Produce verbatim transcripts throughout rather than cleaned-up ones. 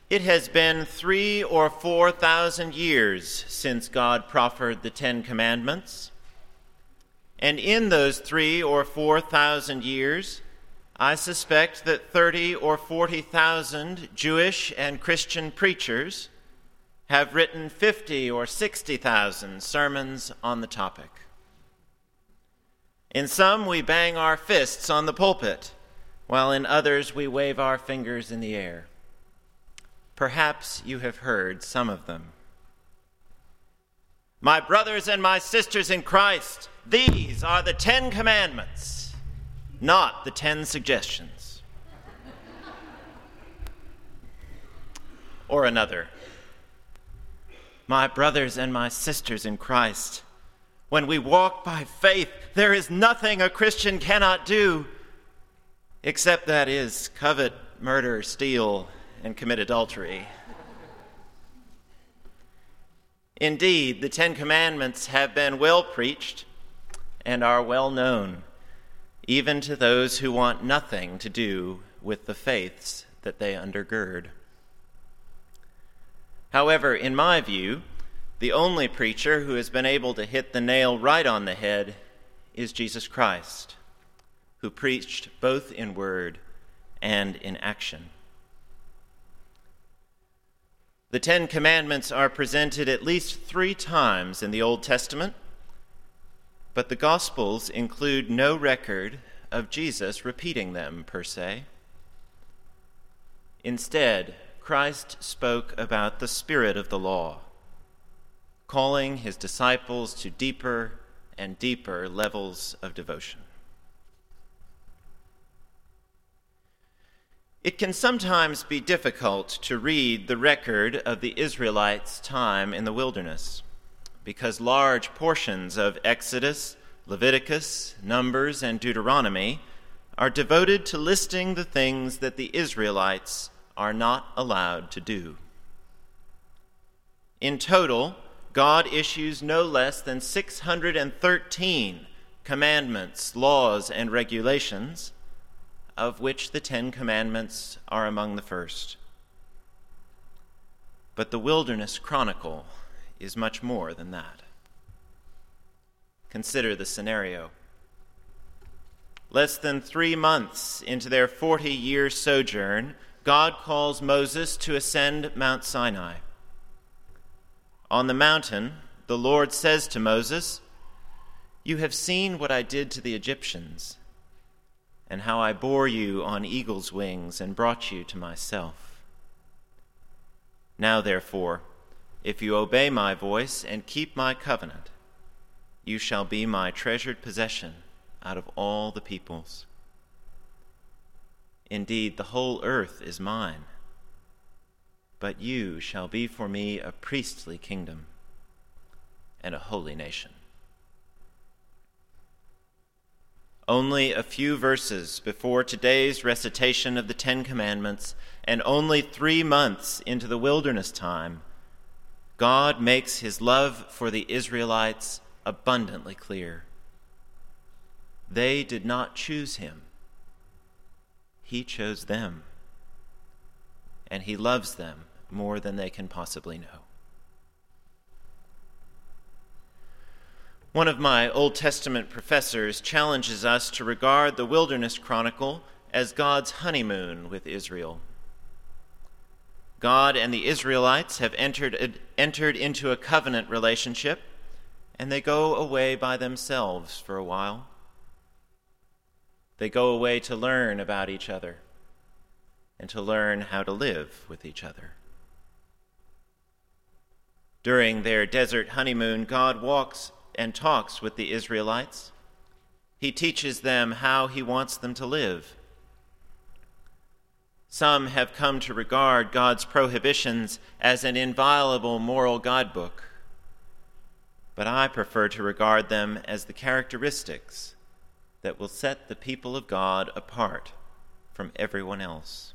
It has been three or four thousand years since God proffered the Ten Commandments, and in those three or four thousand years, I suspect that thirty or forty thousand Jewish and Christian preachers have written fifty or sixty thousand sermons on the topic. In some, we bang our fists on the pulpit, while in others we wave our fingers in the air. Perhaps you have heard some of them. My brothers and my sisters in Christ, these are the Ten Commandments, not the Ten Suggestions. Or another. My brothers and my sisters in Christ, when we walk by faith, there is nothing a Christian cannot do, except that is covet, murder, steal, and commit adultery. Indeed, the Ten Commandments have been well preached and are well known, even to those who want nothing to do with the faiths that they undergird. However, in my view, the only preacher who has been able to hit the nail right on the head is Jesus Christ, who preached both in word and in action. The Ten Commandments are presented at least three times in the Old Testament, but the Gospels include no record of Jesus repeating them per se. Instead, Christ spoke about the spirit of the law, calling his disciples to deeper and deeper levels of devotion. It can sometimes be difficult to read the record of the Israelites' time in the wilderness, because large portions of Exodus, Leviticus, Numbers, and Deuteronomy are devoted to listing the things that the Israelites are not allowed to do. In total, God issues no less than six hundred thirteen commandments, laws, and regulations, of which the Ten Commandments are among the first. But the Wilderness Chronicle is much more than that. Consider the scenario. Less than three months into their forty-year sojourn, God calls Moses to ascend Mount Sinai. On the mountain, the Lord says to Moses, "You have seen what I did to the Egyptians, and how I bore you on eagle's wings and brought you to myself. Now, therefore, if you obey my voice and keep my covenant, you shall be my treasured possession out of all the peoples. Indeed, the whole earth is mine, but you shall be for me a priestly kingdom and a holy nation." Only a few verses before today's recitation of the Ten Commandments, and only three months into the wilderness time, God makes his love for the Israelites abundantly clear. They did not choose him. He chose them, and he loves them more than they can possibly know. One of my Old Testament professors challenges us to regard the Wilderness Chronicle as God's honeymoon with Israel. God and the Israelites have entered, entered into a covenant relationship, and they go away by themselves for a while. They go away to learn about each other and to learn how to live with each other. During their desert honeymoon, God walks and talks with the Israelites. He teaches them how he wants them to live. Some have come to regard God's prohibitions as an inviolable moral guidebook, but I prefer to regard them as the characteristics that will set the people of God apart from everyone else.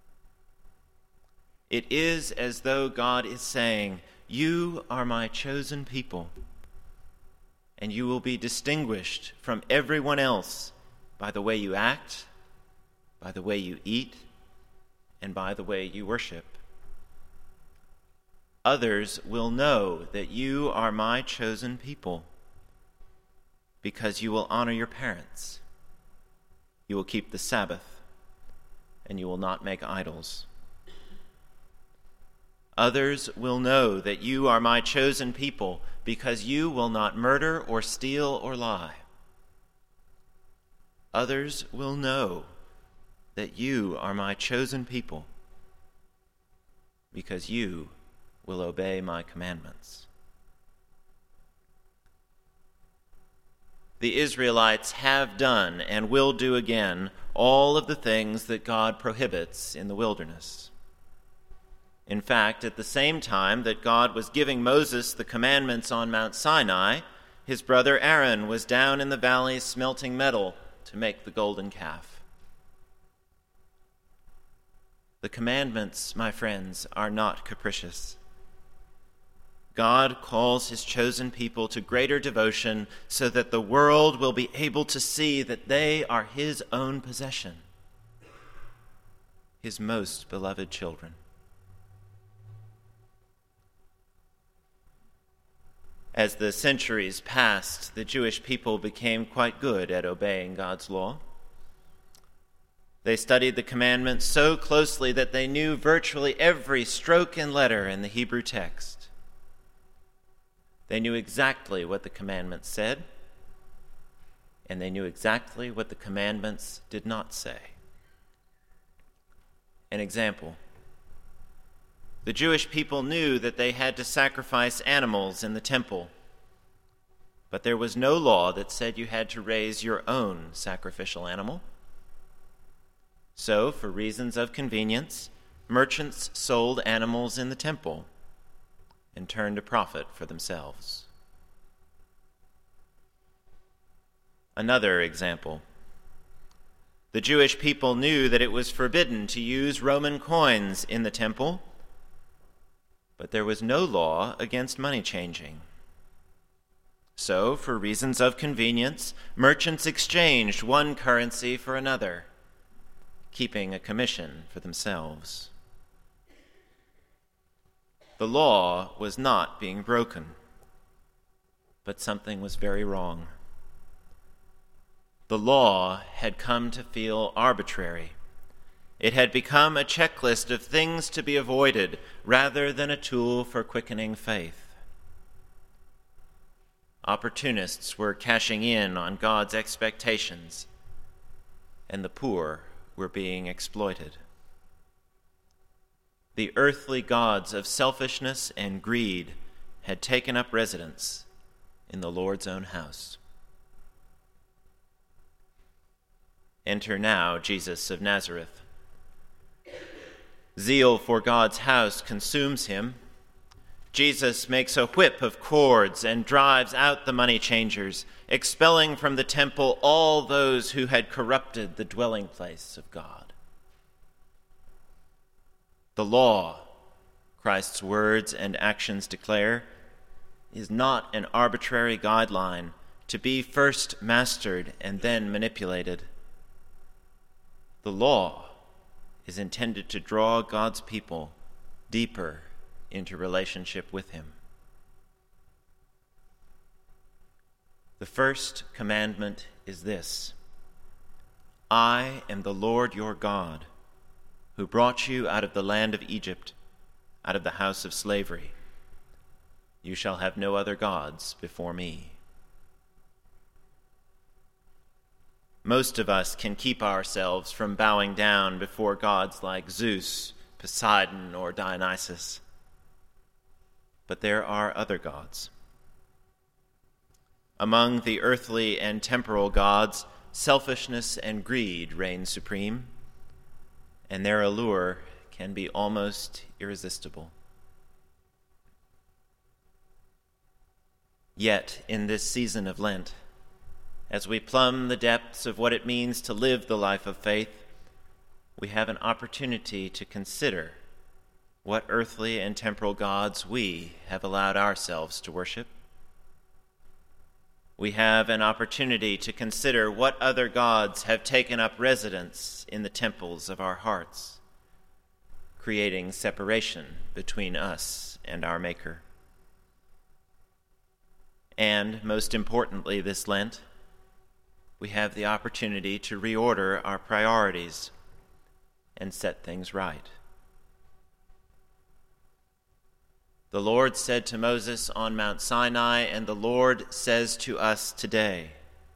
It is as though God is saying, "You are my chosen people, and you will be distinguished from everyone else by the way you act, by the way you eat, and by the way you worship. Others will know that you are my chosen people because you will honor your parents. You will keep the Sabbath, and you will not make idols. Others will know that you are my chosen people because you will not murder or steal or lie. Others will know that you are my chosen people because you will obey my commandments. The Israelites have done and will do again all of the things that God prohibits in the wilderness. In fact, at the same time that God was giving Moses the commandments on Mount Sinai, his brother Aaron was down in the valley smelting metal to make the golden calf. The commandments, my friends, are not capricious. God calls his chosen people to greater devotion so that the world will be able to see that they are his own possession, his most beloved children. As the centuries passed, the Jewish people became quite good at obeying God's law. They studied the commandments so closely that they knew virtually every stroke and letter in the Hebrew text. They knew exactly what the commandments said, and they knew exactly what the commandments did not say. An example. The Jewish people knew that they had to sacrifice animals in the temple, but there was no law that said you had to raise your own sacrificial animal. So, for reasons of convenience, merchants sold animals in the temple and turned a profit for themselves. Another example. The Jewish people knew that it was forbidden to use Roman coins in the temple, but there was no law against money changing. So, for reasons of convenience, merchants exchanged one currency for another, keeping a commission for themselves. The law was not being broken, but something was very wrong. The law had come to feel arbitrary. It had become a checklist of things to be avoided rather than a tool for quickening faith. Opportunists were cashing in on God's expectations, and the poor were being exploited. The earthly gods of selfishness and greed had taken up residence in the Lord's own house. Enter now Jesus of Nazareth. Zeal for God's house consumes him. Jesus makes a whip of cords and drives out the money changers, expelling from the temple all those who had corrupted the dwelling place of God. The law, Christ's words and actions declare, is not an arbitrary guideline to be first mastered and then manipulated. The law is intended to draw God's people deeper into relationship with him. The first commandment is this: I am the Lord your God, who brought you out of the land of Egypt, out of the house of slavery. You shall have no other gods before me. Most of us can keep ourselves from bowing down before gods like Zeus, Poseidon, or Dionysus. But there are other gods. Among the earthly and temporal gods, selfishness and greed reign supreme, and their allure can be almost irresistible. Yet, in this season of Lent, as we plumb the depths of what it means to live the life of faith, we have an opportunity to consider what earthly and temporal gods we have allowed ourselves to worship. We have an opportunity to consider what other gods have taken up residence in the temples of our hearts, creating separation between us and our Maker. And most importantly, this Lent, we have the opportunity to reorder our priorities and set things right. The Lord said to Moses on Mount Sinai, and the Lord says to us today,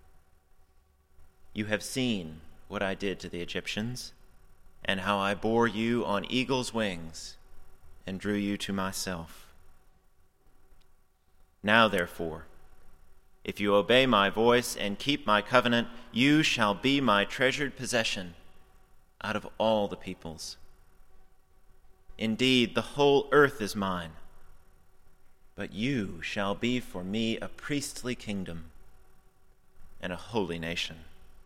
"You have seen what I did to the Egyptians, and how I bore you on eagle's wings and drew you to myself. Now, therefore, if you obey my voice and keep my covenant, you shall be my treasured possession out of all the peoples. Indeed, the whole earth is mine, but you shall be for me a priestly kingdom and a holy nation.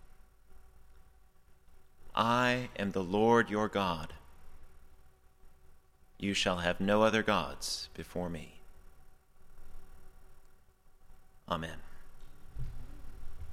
I am the Lord your God. You shall have no other gods before me." Amen.